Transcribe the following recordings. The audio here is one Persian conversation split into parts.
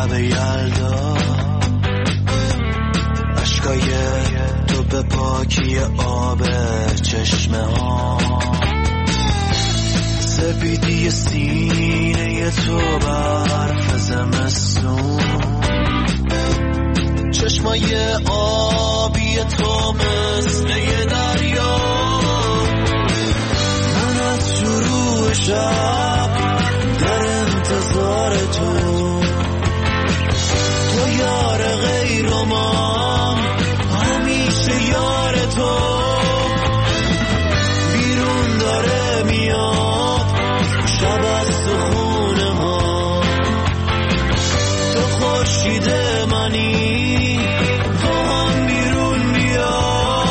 شب یلدا اشکای تو به پاکی آب چشمه ها، سپیدی سینه تو برف زمستون، چشمای آبی تو مثل یه دریا، من از شروع شب در انتظار تو یار غیر و من همیشه یار تو، بیرون داره میاد شب از تو خونه ها، تو خورشید منی تو هم بیرون بیا.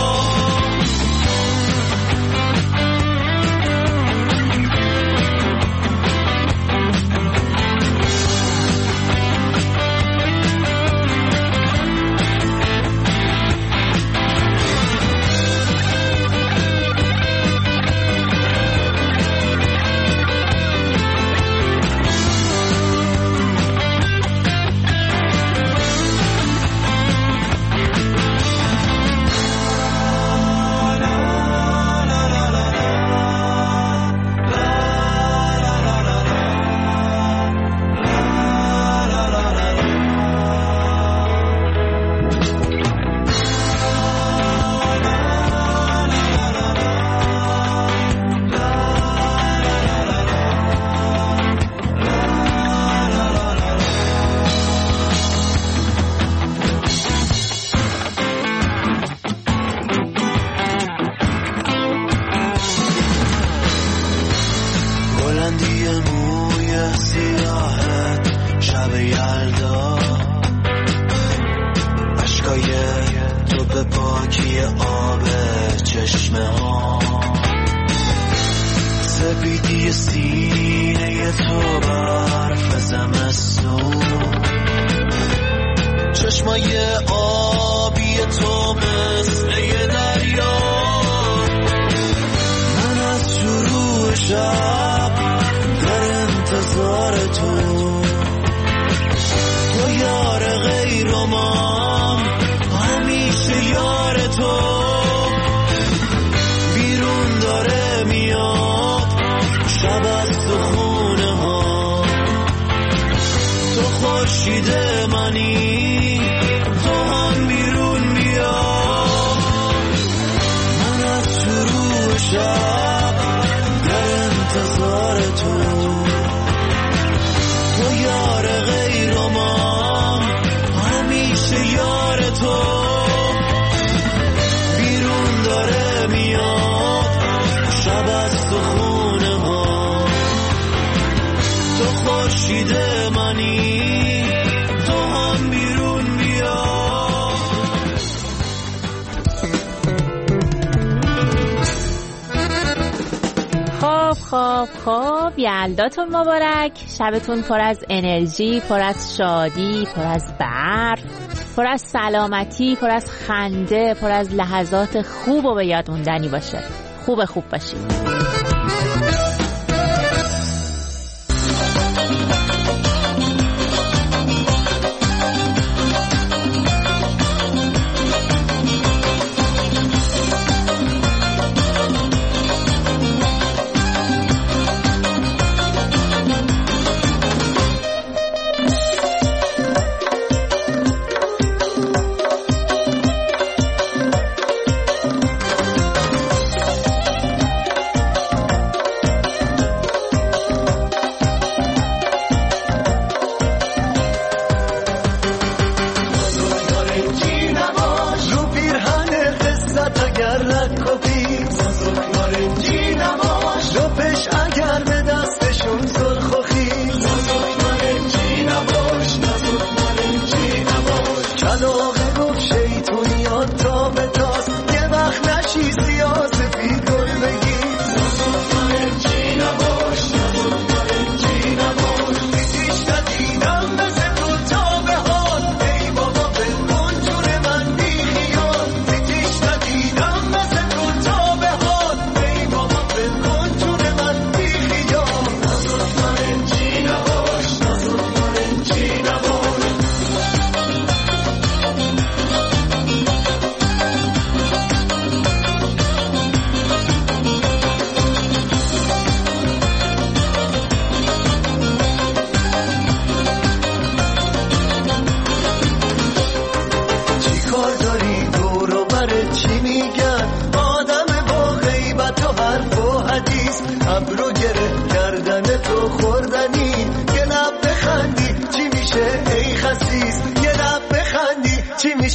خب یلداتون مبارک، شبتون پر از انرژی، پر از شادی، پر از برف، پر از سلامتی، پر از خنده، پر از لحظات خوب و به یاد موندنی باشه. خوب باشید.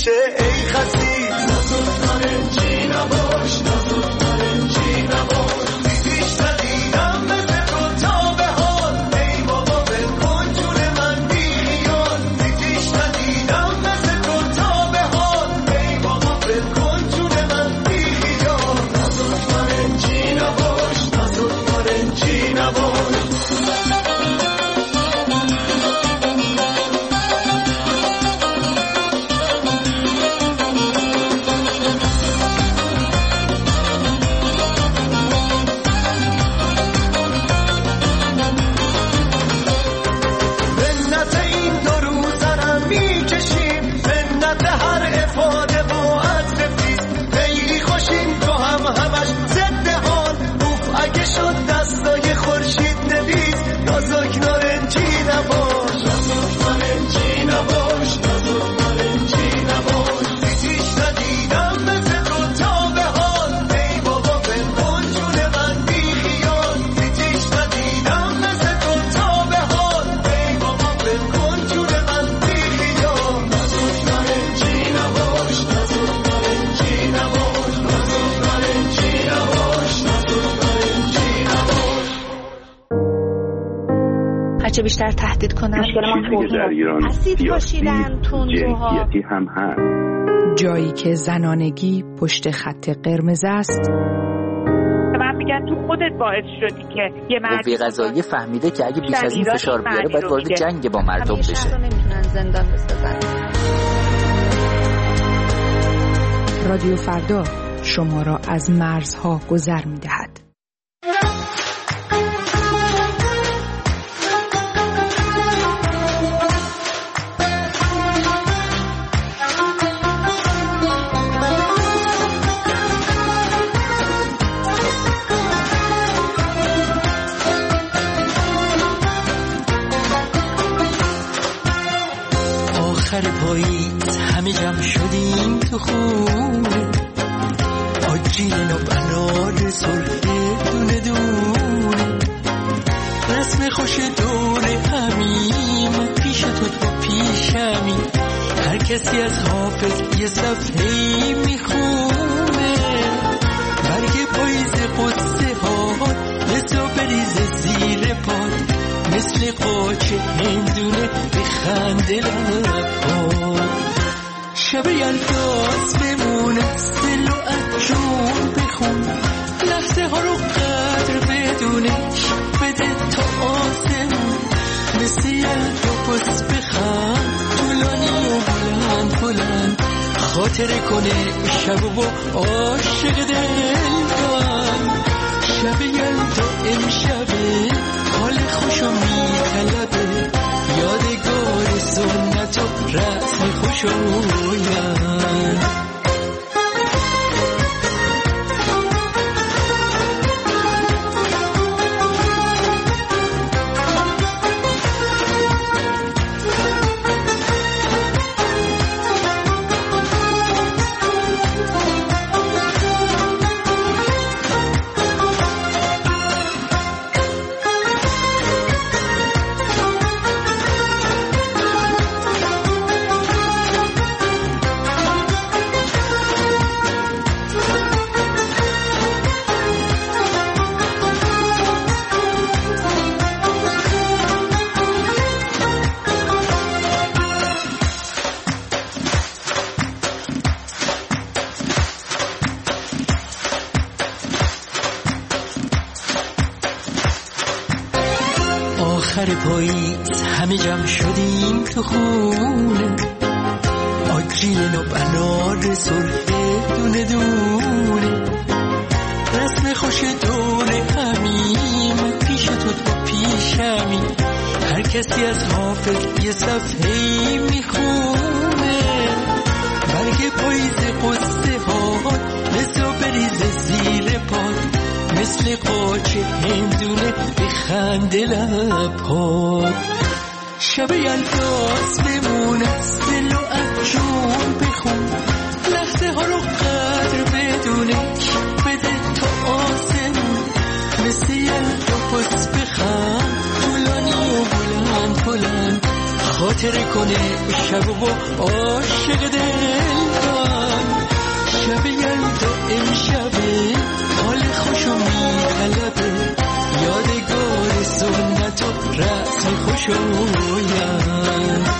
میشه ای خسیس. نازک نارنجی نباش، نازک نارنجی نباش، دیدیش ندیدم مثل تو تا به حال. ای بابا بکن جون من بیان، دیدیش ندیدم مثل تو تا به حال. ای بابا بکن جون من بیان. نازک نارنجی نباش، نازک نارنجی نباش. چه بیشتر تهدید کنن. مشکل ما در ایران اسید پاشیدن، تندروها هم هست. جایی که زنانگی پشت خط قرمز است. من میگن تو خودت باعث شدی که یه قوه قضاییه فهمیده که اگه بیش از این فشار بیاره باید وارد جنگ با مردم بشه. نمیتونن زندان بسازن. رادیو فردا شما را از مرزها گذر میدهد. آخر پاییز همه جمع شدیم تو خونه، آجیل و بنار سرخه دونه دونه، رسم خوش دور همیم پیش تو پیشمی، هر کسی از حافظ یه صفحه‌ای میخونه، برگ پاییز قصه ها مثل بریز زیر پاد، مثل قاچ هندونه بخنده لبا، شب یلداز بمونه دل و جون بخون، لحظه ها رو قدر بدونش بده تا آسمون، مثل یلدا پس بخند طولانی و بلند بلند، خاطره کنه شب و عاشق دل کن، شب یلدا امشبه حال خوشو میطلبه، یادگار سنت و رسم خوشو یاد. آخر پاییز همه جمع شدیم تو خونه، آجیل و بنار سرخه دونه دونه، رسم خوش دور همیم پیش تو پیشمی، هر کسی از حافظ یه صفحه‌ای میخونه، برگ پاییز قصه ها مثل بریز زیر پاد، مثل قاچ هندونه بخنده لب‌ها، شب یلداز بمونه دل و جون بخون، لحظه ها رو قدر بدونش بده تا آسمون، مثل یلدا پس بخند طولانی و بلند بلند، خاطره کنه شب و عاشق دلم. شب یلدا امشبه حال خوشو میطلبه، یادگار سنت و رسم خوشویم.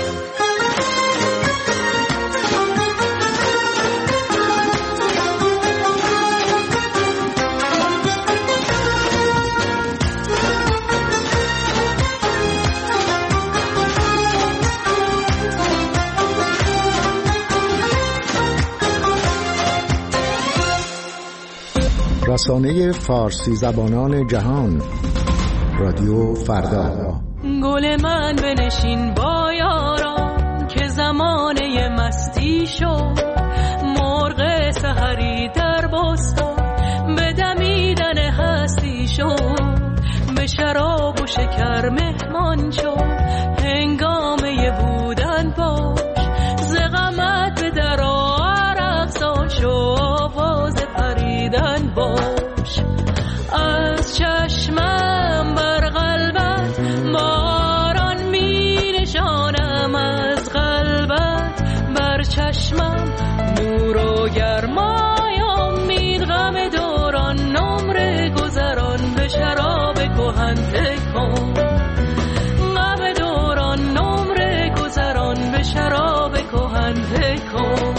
رسانه فارسی زبانان جهان، رادیو فردا. گل من بنشین با یاران که زمانه مستی شد، مرغ سحری در بستان به دمیدن هستی شد، به شراب و شکر مهمان شد، هنگامه بودن باش، ز غمت به در عرق سان شو، آواز پریدن باش. از چشمم بر قلبت باران می نشانم، از قلبت بر چشمم نور و گرمای امید، غم دوران نمره گذران به شراب کهن تکان، غم دوران نمره گذران به شراب کهن تکان.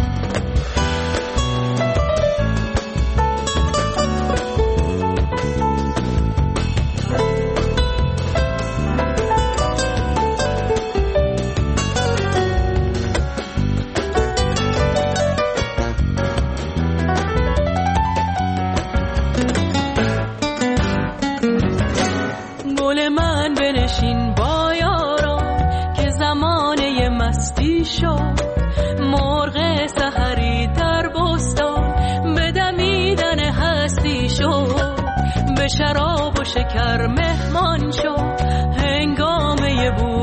مرغ سحری در بستان به دمیدن هستی شد، به شراب و شکر مهمان شد، هنگامه بود